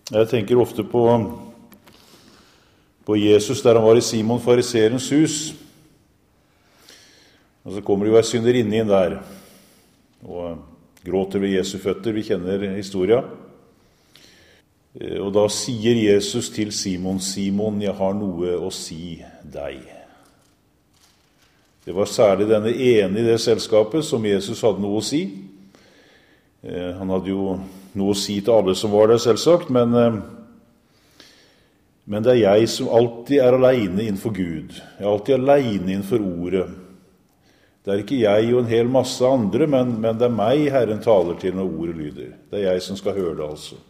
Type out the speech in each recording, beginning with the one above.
Jeg tenker ofte på Jesus der han var i Simon fariserens hus. Og så kommer det jo en synderinne inn der og gråter ved Jesu føtter. Vi kjenner historien. Og da sier Jesus til Simon, Simon, jeg har noe å si deg. Det var særlig denne ene i det selskapet som Jesus hadde noe å si. Han hadde jo noe å si til alle som var der, selvsagt, men det er jeg som alltid er alene innenfor Gud. Jeg er alltid alene innenfor ordet. Det er ikke jeg og en hel masse andre, men det er meg Herren taler til når ordet lyder. Det er jeg som skal høre det, altså.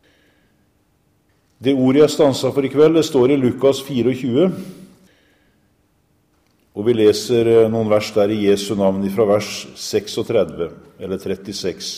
Det ordet jeg stanset for i kveld, det står i Lukas 24, og vi leser noen vers der i Jesu navn fra vers 36, eller 36.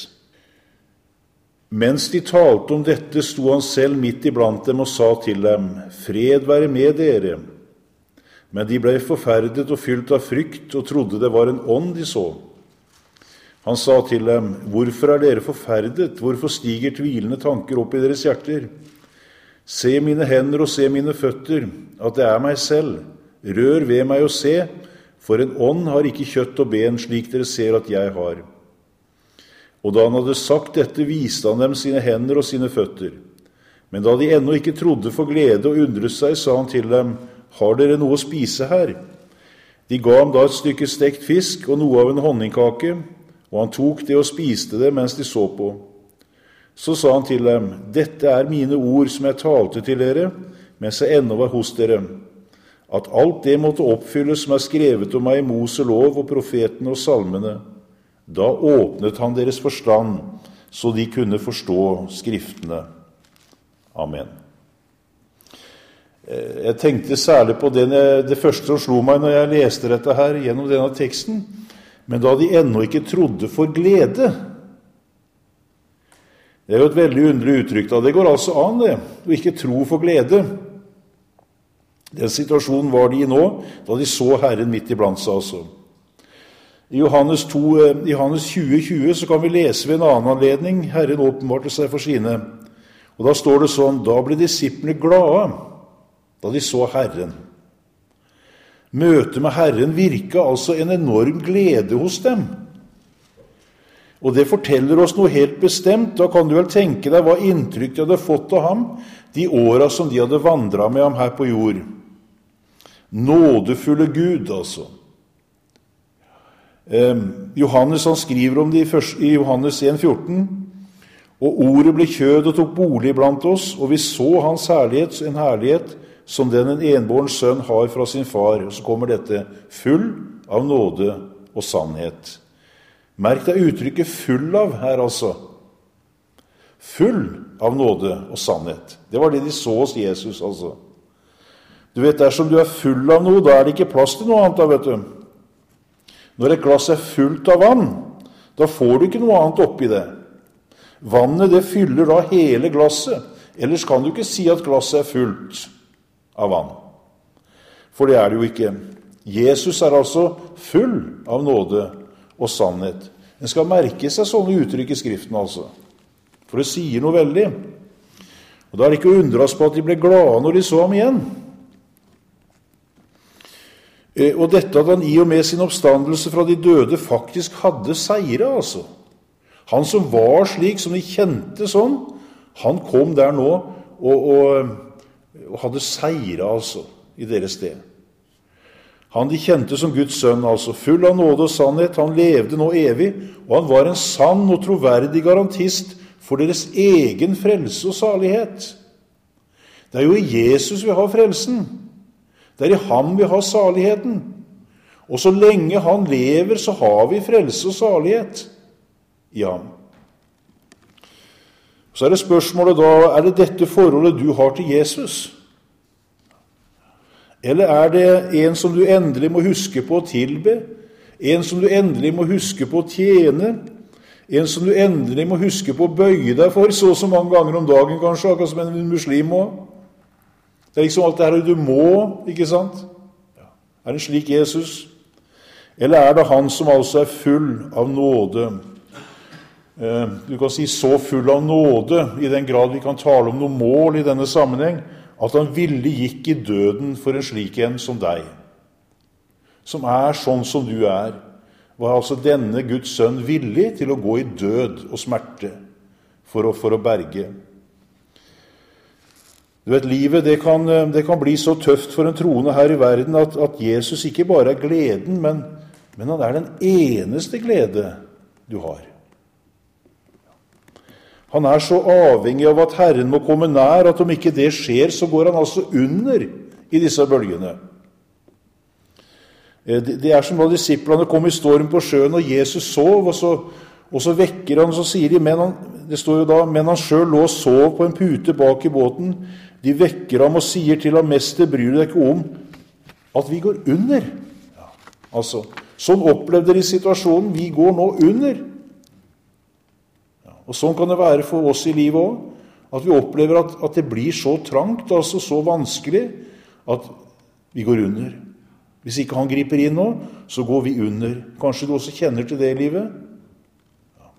Mens de talte om dette, sto han selv midt iblant dem og sa til dem, fred være med dere. Men de ble forferdet og fylt av frykt og trodde det var en ånd de så. Han sa til dem, hvorfor er dere forferdet? Hvorfor stiger tvilende tanker opp i deres hjerter? Se mine hender og se mine føtter, at det er meg selv. Rør ved meg og se, for en ånd har ikke kjøtt og ben slik dere ser at jeg har. Og da han hadde sagt dette, viste han dem sine hender og sine føtter. Men da de ennå ikke trodde for glede og undret seg, sa han til dem, har dere noe å spise her? De ga ham da et stykke stekt fisk og noe av en honningkake, og han tok det og spiste det mens de så på. Så sa han til dem, dette er mine ord som jeg talte til dere, mens jeg ennå var hos dere, at alt det måtte oppfylles som er skrevet om meg i Mose lov og profetene og salmene. Da åpnet han deres forstand, så de kunne forstå skriftene. Amen. Jeg tenkte særlig på det første som slo meg når jeg leste dette her gjennom denne teksten, men da de ennå ikke trodde for glede. Det er jo et veldig underlig uttrykk da. Det går altså an det, å ikke tro for glede. Den situasjonen var de i nå, da de så Herren midt iblant seg altså. I Johannes 20:20 så kan vi lese ved en annen anledning, Herren åpenbarte seg for sine. Og da står det sånn, da ble disiplene glade, da de så Herren. Møtet med Herren virket altså en enorm glede hos dem. Og det forteller oss noe helt bestemt. Da kan du vel tenke deg hva inntrykk de hadde fått av ham, de årene som de hadde vandret med ham her på jord. Nådefulle Gud, altså. Johannes han skriver om det i Johannes 1,14, og ordet ble kjød og tok bolig blant oss, og vi så hans herlighet, en herlighet som den en enbåren sønn har fra sin far. Og så kommer dette, full av nåde og sannhet. Merk deg uttrykket full av her altså. Full av nåde og sannhet. Det var det de så hos Jesus altså. Du vet, dersom du er full av noe, da er det ikke plass til noe annet da, vet du. Når et glass er fullt av vann, da får du ikke noe annet oppi det. Vannet det fyller da hele glasset, ellers kan du ikke si at glasset er fullt av vann. For det er det jo ikke. Jesus er altså full av nåde og sannhet. En skal merke seg sånne uttrykk i Skriften altså, for det sier noe veldig. Og da er det ikke å undres på at de ble glade når de så ham igjen. Og dette at han i og med sin oppstandelse fra de døde faktisk hadde seire, altså. Han som var slik, som de kjente sånn, han kom der nå og hadde seire, altså, i deres sted. Han de kjente som Guds sønn, altså, full av nåde og sannhet, han levde nå evig, og han var en sann og troverdig garantist for deres egen frelse og salighet. Det er jo i Jesus vi har frelsen. Det er i ham vi har saligheten. Og så lenge han lever, så har vi frelse og salighet i ham. Så er det spørsmålet da, er det dette forholdet du har til Jesus? Eller er det en som du endelig må huske på å tilbe? En som du endelig må huske på å tjene? En som du endelig må huske på å bøye deg for så mange ganger om dagen, kanskje, akkurat som en muslim må? Det er liksom alt det her du må, ikke sant? Er det slik Jesus? Eller er det han som altså er full av nåde du kan si så full av nåde, i den grad vi kan tale om noe mål i denne sammenheng, at han ville gikk i døden for en slik en som deg, som sånn som du var altså denne Guds sønn villig til å gå i død og smerte for å berge. Du vet, livet det kan bli så tøft for en troende her i verden at Jesus ikke bare gleden, men han den eneste glede du har. Han så avhengig av at Herren må komme nær, at om ikke det skjer, så går han altså under i disse bølgene. Det som da disiplene kom i storm på sjøen, og Jesus sov, og så vekker han, og så sier de, det står jo da, men han selv lå og sov på en pute bak i båten. De vekker ham og sier til ham, mester, bryr deg ikke om at vi går under. Ja, altså, sånn opplevde de situasjonen, vi går nå under. Og sånn kan det være for oss i livet også, at vi opplever at det blir så trangt, altså så vanskelig, at vi går under. Hvis ikke han griper inn nå, så går vi under. Kanskje du også kjenner til det i livet? Ja.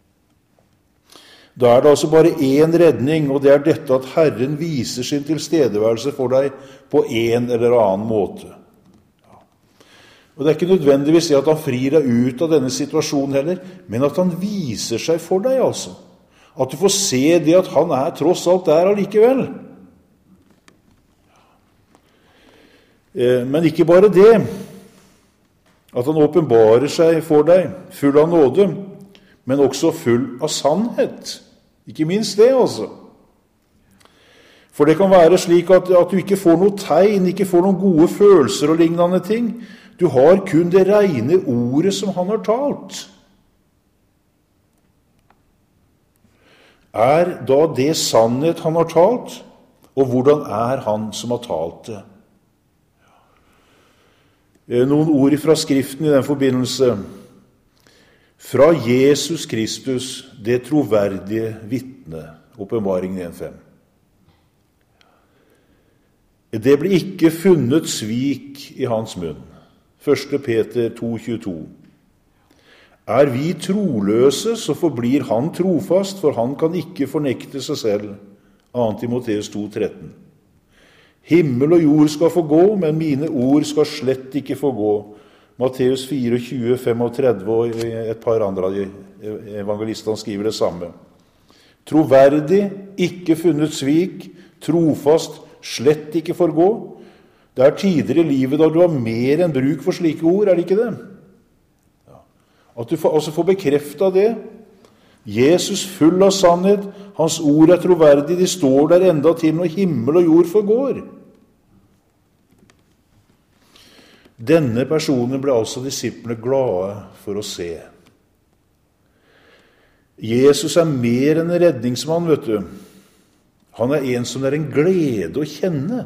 Da det altså bare én redning, og det dette at Herren viser sin tilstedeværelse for deg på en eller annen måte. Og det ikke nødvendigvis at han frir deg ut av denne situasjonen heller, men at han viser seg for deg, altså. At du får se det at han tross alt allikevel. Men ikke bare det, at han åpenbarer seg for deg, full av nåde, men også full av sannhet. Ikke minst det, altså. For det kan være slik at du ikke får noe tegn, ikke får noen gode følelser og lignende ting. Du har kun det rene ordet som han har talt. Da det sannhet han har talt, og hvordan han som har talt det? Noen ord fra Skriften i den forbindelse. Fra Jesus Kristus, det troverdige vitne, Åpenbaringen 1:5. Det ble ikke funnet svik i hans munn. 1. Peter 2,22. Vi troløse, så forblir han trofast, for han kan ikke fornekte seg selv. 2. Timoteus 2,13. Himmel og jord skal få gå, men mine ord skal slett ikke få gå. Matteus 24,35, og et par andre av evangelistene skriver det samme. Troverdig, ikke funnet svik, trofast, slett ikke forgå. Det tider i livet da du har mer enn bruk for slike ord, det ikke det? Ja. At du får bekreftet det. Jesus full av sannhet, hans ord troverdig, de står der enda til når himmel og jord forgår. Denne personen ble altså disiplene glade for å se. Jesus mer enn en redningsmann, vet du. Han en som en glede å kjenne.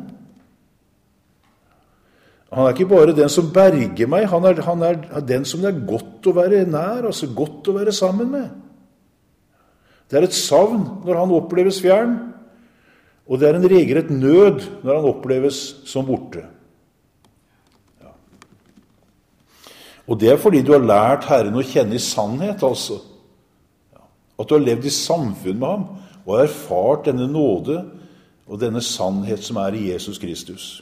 Han ikke bare den som berger meg, han den som det godt å være nær, altså godt å være sammen med. Det et savn når han oppleves fjern, og det en regelrett nød når han oppleves som borte. Ja. Og det fordi du har lært Herren å kjenne i sannhet, altså. Ja. At du har levd i samfunn med ham, og har erfart denne nåde og denne sannhet som i Jesus Kristus.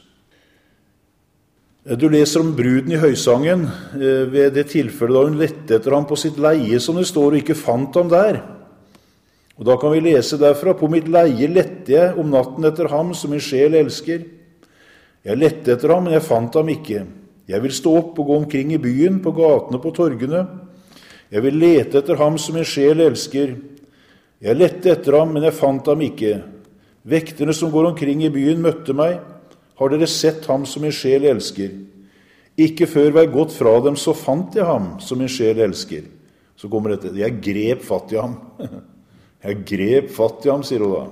Du leser om bruden i høysangen ved det tilfellet da hun lette etter ham på sitt leie, som det står, og ikke fant ham der. Og da kan vi lese derfra, på mitt leie lette jeg om natten etter ham som min sjel elsker. Jeg lette etter ham, men jeg fant ham ikke. Jeg vil stå opp og gå omkring i byen, på gatene og på torgene. Jeg vil lete etter ham som min sjel elsker. Jeg lette etter ham, men jeg fant ham ikke. Vekterne som går omkring i byen møtte meg. Har dere sett ham som min sjel elsker? Ikke før var jeg gått fra dem, så fant jeg ham som min sjel elsker. Så kommer dette, jeg grep fatt i ham. Jeg grep fatt i ham, sier hun da.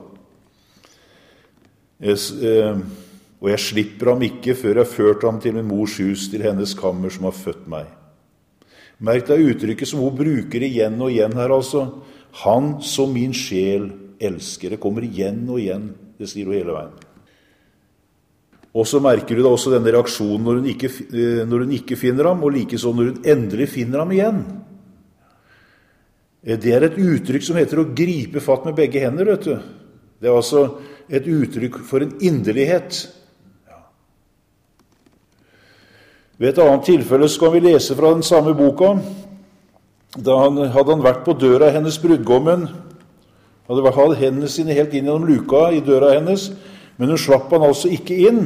Og jeg slipper ham ikke før jeg førte ham til min mors hus, til hennes kammer som har født meg. Merk deg uttrykket som hun bruker igjen og igjen her, altså. Han som min sjel elsker. Det kommer igjen og igjen, det sier hun hele veien. Og så merker du da også denne reaksjonen når hun ikke finner ham, og likeså når hun endelig finner ham igjen. Det et uttrykk som heter å gripe fatt med begge hender, vet du. Det altså et uttrykk for en inderlighet. Ved et annet tilfelle skal vi lese fra den samme boka. Da hadde han vært på døra hennes, brudgommen, hadde hatt hendene sine helt inn gjennom luka i døra hennes, men hun slapp han altså ikke inn.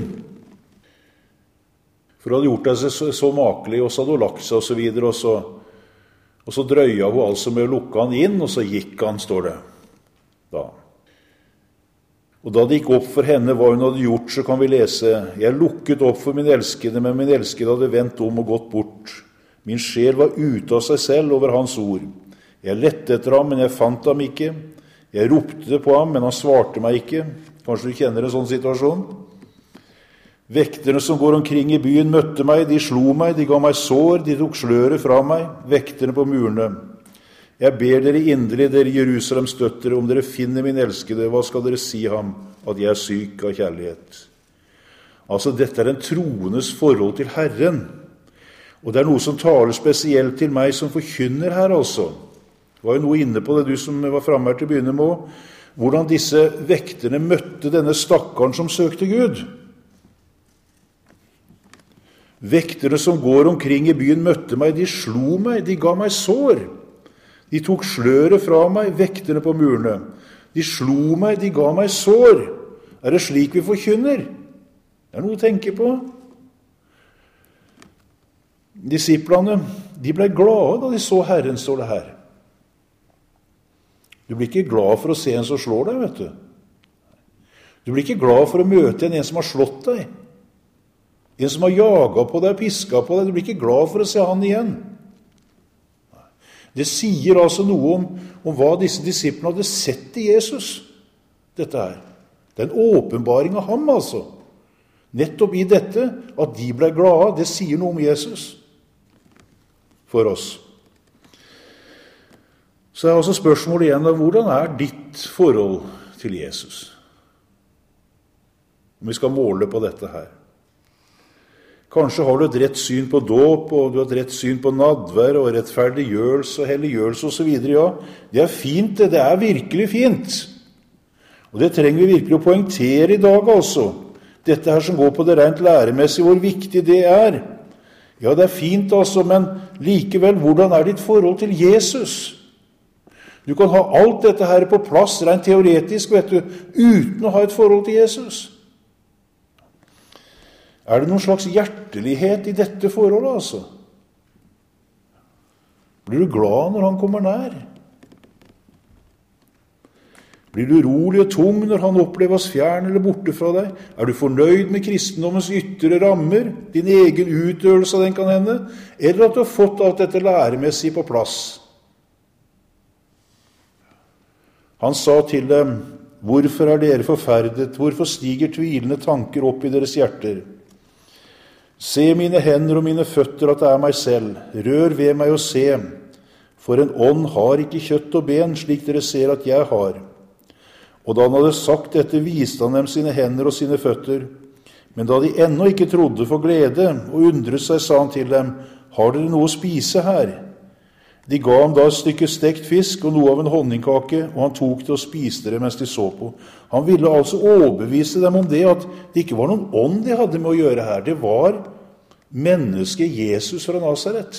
For hun hadde gjort det så makelig, og så hadde hun lagt seg og så videre, og så drøya hun altså med å lukke han inn, og så gikk han, står det da. Og da det gikk opp for henne hva hun hadde gjort, så kan vi lese: Jeg lukket opp for min elskede, men min elskede hadde vendt om og gått bort. Min sjel var ute av seg selv over hans ord. Jeg lette etter ham, men jeg fant ham ikke. Jeg ropte det på ham, men han svarte meg ikke. Kanskje du kjenner en sånn situasjon? Vekterne som går omkring i byen møtte meg, de slo meg, de ga meg sår, de tok sløret fra meg, vekterne på murene. Jeg ber dere inderlig, dere Jerusalems døtre, om dere finner min elskede, hva skal dere si ham, at jeg er syk av kjærlighet? Altså, dette en troendes forhold til Herren, og det noe som taler spesielt til meg som forkynner her, altså. Det var jo noe inne på det, du som var fremme her til å begynne med, hvordan disse vekterne møtte denne stakkaren som søkte Gud. Vekterne som går omkring i byen møtte meg, de slo meg, de ga meg sår. De tok sløret fra meg, vekterne på murene. De slo meg, de ga meg sår. Det slik vi forkynner? Det noe å tenke på. Disiplene, de ble glade da de så Herren, står det her. Du blir ikke glad for å se en som slår deg, vet du. Du blir ikke glad for å møte en som har slått deg. En som har jaget på deg, pisket på deg. Du blir ikke glad for å se han igjen. Det sier altså noe om hva disse disiplene hadde sett i Jesus, dette her. Det en åpenbaring av ham, altså. Nettopp i dette, at de ble glade, det sier noe om Jesus for oss. Så altså spørsmålet igjen, hvordan ditt forhold til Jesus? Om vi skal måle på dette her. Kanskje har du et rett syn på dåp, og du har et rett syn på nadvær, og rettferdiggjørelse og helliggjørelse og så videre. Ja, det fint, det virkelig fint. Og det trenger vi virkelig å poengtere i dag, altså. Dette her som går på det rent læremessige, hvor viktig det er. Ja, det fint, altså, men likevel, hvordan ditt forhold til Jesus? Du kan ha alt dette her på plass, rent teoretisk, vet du, uten å ha et forhold til Jesus. Det noen slags hjertelighet i dette forholdet, altså? Blir du glad når han kommer nær? Blir du urolig og tung når han oppleves fjern eller borte fra deg? Du fornøyd med kristendommens ytre rammer, din egen utøvelse av den kan hende, eller at du har fått alt dette læremessig på plass? Han sa til dem: Hvorfor dere forferdet? Hvorfor stiger tvilende tanker opp i deres hjerter? Se mine hender og mine føtter, at det meg selv. Rør ved meg og se. For en ånd har ikke kjøtt og ben, slik dere ser at jeg har. Og da han hadde sagt dette, viste han dem sine hender og sine føtter. Men da de ennå ikke trodde for glede og undret seg, sa han til dem: Har dere noe å spise her? De ga ham da et stykke stekt fisk og noe av en honningkake, og han tok det og spiste det mens de så på. Han ville altså overbevise dem om det, at det ikke var noen ånd de hadde med å gjøre her. Det var mennesket Jesus fra Nazaret,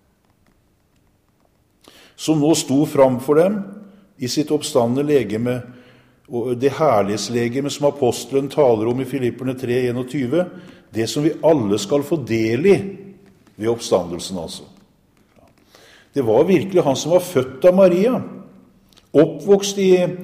som nå sto framfor dem i sitt oppstandende legeme, og det herlighetslegeme som apostelen taler om i Filipperne 3:21, det som vi alle skal få del i ved oppstandelsen, altså. Det var virkelig han som var født av Maria, oppvokst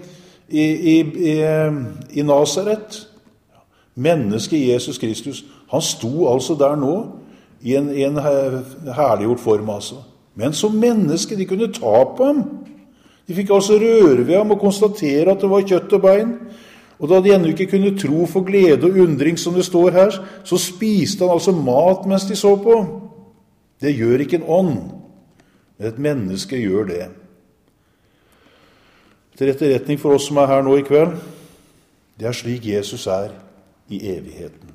i Nazaret. Mennesket Jesus Kristus, han sto altså der nå i en herliggjort form, altså. Men som menneske, de kunne ta på ham. De fikk altså røre ved ham og konstatere at det var kjøtt og bein. Og da de ennå ikke kunne tro for glede og undring, som det står her, så spiste han altså mat mens de så på. Det gjør ikke en ånd. Men et menneske gjør det. Til etterretning for oss som her nå i kveld, det slik Jesus i evigheten.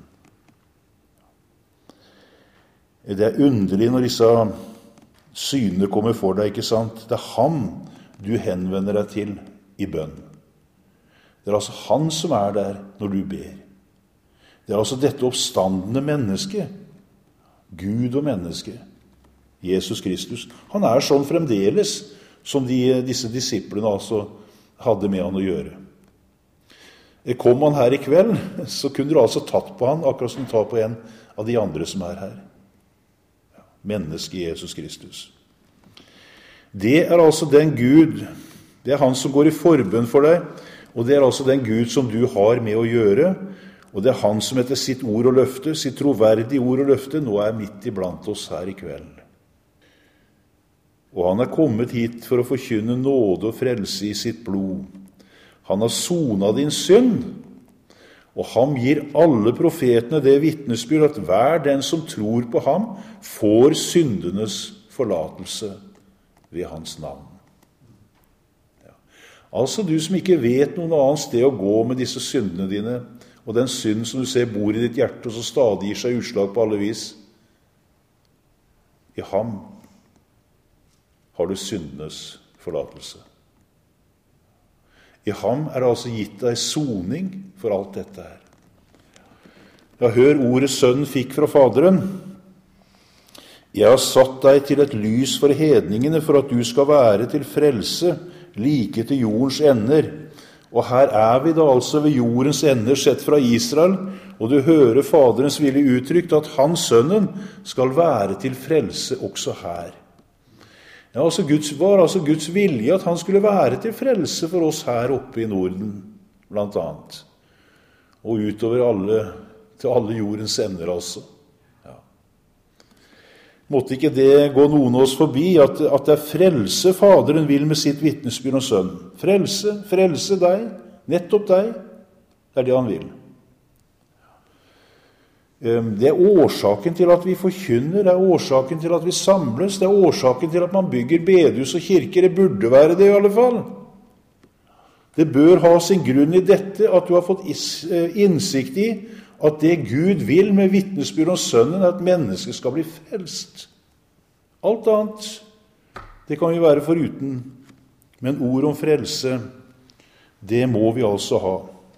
Det underlig når disse synene kommer for deg, ikke sant? Det han du henvender deg til i bønn. Det altså han som der når du ber. Det altså dette oppstandende mennesket, Gud og menneske, Jesus Kristus. Han sånn fremdeles som disse disiplene altså hadde med han å gjøre. Kom han her i kveld, så kunne du altså tatt på han, akkurat som du tar på en av de andre som her. Mennesket Jesus Kristus. Det altså den Gud, det han som går i forbønn for deg, og det altså den Gud som du har med å gjøre, og det han som etter sitt ord og løfte, sitt troverdige ord og løfte, nå midt iblant oss her i kveld. Og han kommet hit for å forkynne nåde og frelse i sitt blod. Han har sonet din synd, og han gir alle profetene det vitnesbyrd at hver den som tror på ham får syndenes forlatelse ved hans navn. Ja. Altså du som ikke vet noen annet sted å gå med disse syndene dine, og den synd som du ser bor i ditt hjerte, og så stadig gir seg utslag på alle vis. I ham har du syndenes forlatelse. I ham det altså gitt deg soning for alt dette her. Ja, hør ordet sønnen fikk fra Faderen. Jeg har satt deg til et lys for hedningene, for at du skal være til frelse, like til jordens ender. Og her vi da altså ved jordens ender sett fra Israel, og du hører Faderens vilje uttrykt at hans sønnen skal være til frelse også her. Ja, var Guds vilje at han skulle være til frelse for oss her oppe i Norden, blant annet. Og utover til alle jordens ender, altså. Ja. Måtte ikke det gå noen av oss forbi, at det frelse Faderen vil med sitt vitnesbyrd om sønnen. Frelse deg, nettopp deg, det det han vil. Det årsaken til at vi forkynner, det årsaken til at vi samles, det årsaken til at man bygger bedehus og kirker. Det burde være det i alle fall. Det bør ha sin grunn i dette, at du har fått innsikt i at det Gud vil med vitnesbyrd om sønnen, at mennesket skal bli frelst. Alt annet, det kan vi være foruten. Men ord om frelse, det må vi altså ha.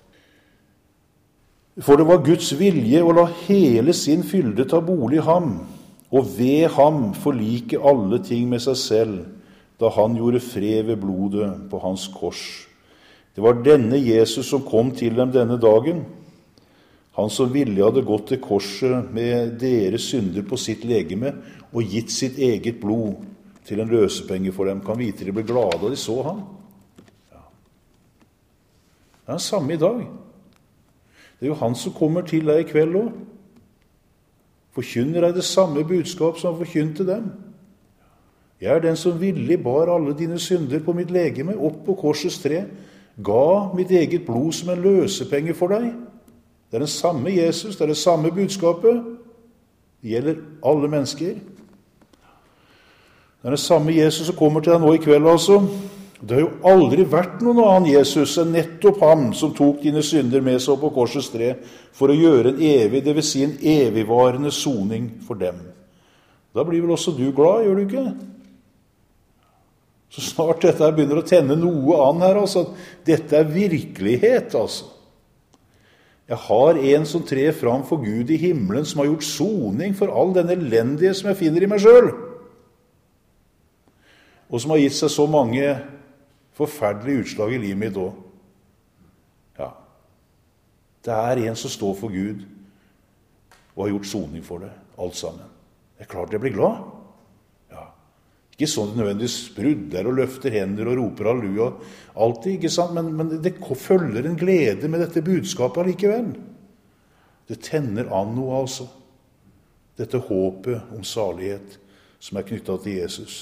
For det var Guds vilje å la hele sin fylde ta bolig i ham, og ved ham forlike alle ting med seg selv, da han gjorde fred ved blodet på hans kors. Det var denne Jesus som kom til dem denne dagen, han som villig hadde gått til korset med deres synder på sitt legeme, og gitt sitt eget blod til en løsepenge for dem. Kan vite de ble glade da de så ham. Ja. Det den samme i dag. Det jo han som kommer til deg i kveld også. Forkynner deg det samme budskap som han forkynte dem. Jeg den som villig bar alle dine synder på mitt legeme opp på korsets tre, ga mitt eget blod som en løsepenge for deg. Det den samme Jesus, det det samme budskapet. Det gjelder alle mennesker. Det den samme Jesus som kommer til deg nå i kveld, altså. Det har jo aldri vært noen annen Jesus enn nettopp ham som tok dine synder med seg på korsets tre for å gjøre en evig, det vil si en evigvarende soning for dem. Da blir vel også du glad, gjør du ikke? Så snart dette begynner å tenne noe an her, altså, at dette virkelighet, altså. Jeg har en som trer fram for Gud i himmelen, som har gjort soning for all den elendige som jeg finner i meg selv, og som har gitt seg så mange forferdelige utslag i livet mitt også. Ja, det en som står for Gud og har gjort soning for det, alt sammen. Det klart jeg blir glad. Ja. Ikke sånn det nødvendigvis sprudler og løfter hender og roper halleluja, alltid, ikke sant? Men det følger en glede med dette budskapet allikevel. Det tenner an noe, altså. Dette håpet om salighet som knyttet til Jesus.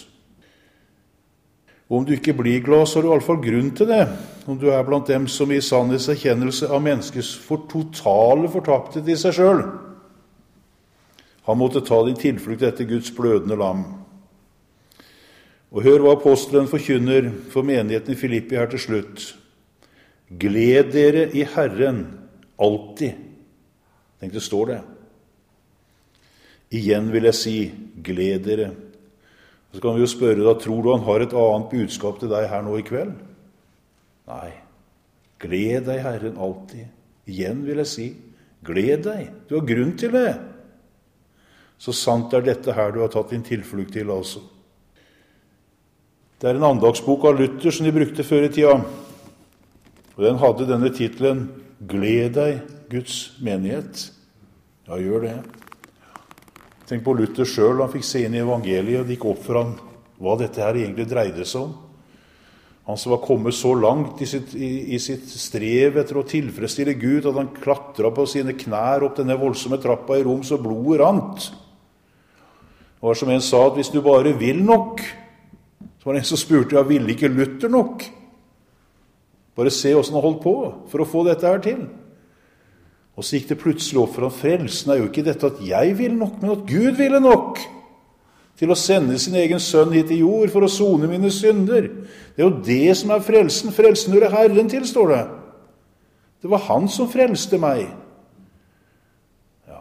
Og om du ikke blir glad, så har du i alle fall grunn til det, om du blant dem som i sannhetserkjennelse av menneskets totale fortapte til seg selv. Han måtte ta din tilflukt etter Guds blødende lam. Og hør hva apostelen forkynner for menigheten i Filippi her til slutt. Gled dere i Herren alltid. Tenk, det står det. Igjen vil jeg si, gled dere. Så kan vi jo spørre da, tror du han har et annet budskap til deg her nå i kveld? Nei. Gled deg, Herren, alltid. Igjen vil jeg si, gled deg. Du har grunn til det. Så sant er dette her du har tatt din tilflukt til, altså. Det er en andagsbok av Luther som de brukte før i tida. Og den hadde denne titelen, Gled deg, Guds menighet. Ja, gjør det. Tenk på Luther selv, han fikk se inn i evangeliet, og det gikk opp for han hva dette her egentlig dreide seg om. Han som var kommet så langt i sitt strev etter å tilfredsstille Gud, at han klatret på sine knær opp denne voldsomme trappa i Rom, så blodet rant. Det var som en sa, at hvis du bare vil nok, så var det en som spurte, ja, ville ikke Luther nok? Bare se hvordan han holdt på for å få dette her til. Og så gikk det plutselig opp for han, frelsen er jo ikke dette at jeg vil nok, men at Gud ville nok til å sende sin egen sønn hit i jord for å sone mine synder. Det er jo det som er frelsen. Frelsen hører Herren til, står det. Det var han som frelste meg. Ja.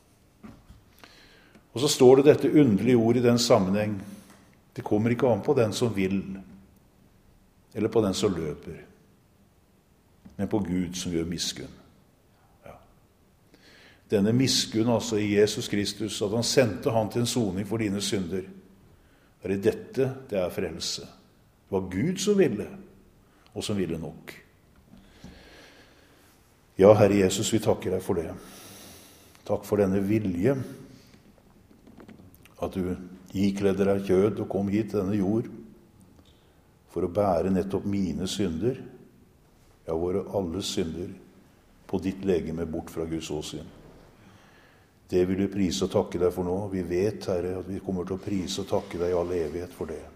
Og så står det dette underlige ord i den sammenheng. Det kommer ikke an på den som vil, eller på den som løper, men på Gud som gjør miskunn. Denne miskunn altså i Jesus Kristus, at han sendte han til en soning for dine synder. Det er i dette det er frelse. Det var Gud som ville, og som ville nok. Ja, Herre Jesus, vi takker deg for det. Takk for denne vilje, at du ikledde deg kjød og kom hit til denne jord, for å bære nettopp mine synder, ja, våre alles synder, på ditt legeme bort fra Guds åsyn. Det vil vi prise og takke deg for nå. Vi vet, Herre, at vi kommer til å prise og takke deg i all evighet for det.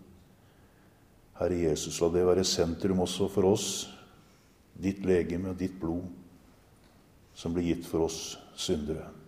Herre Jesus, la det være sentrum også for oss, ditt legeme og ditt blod, som blir gitt for oss syndere.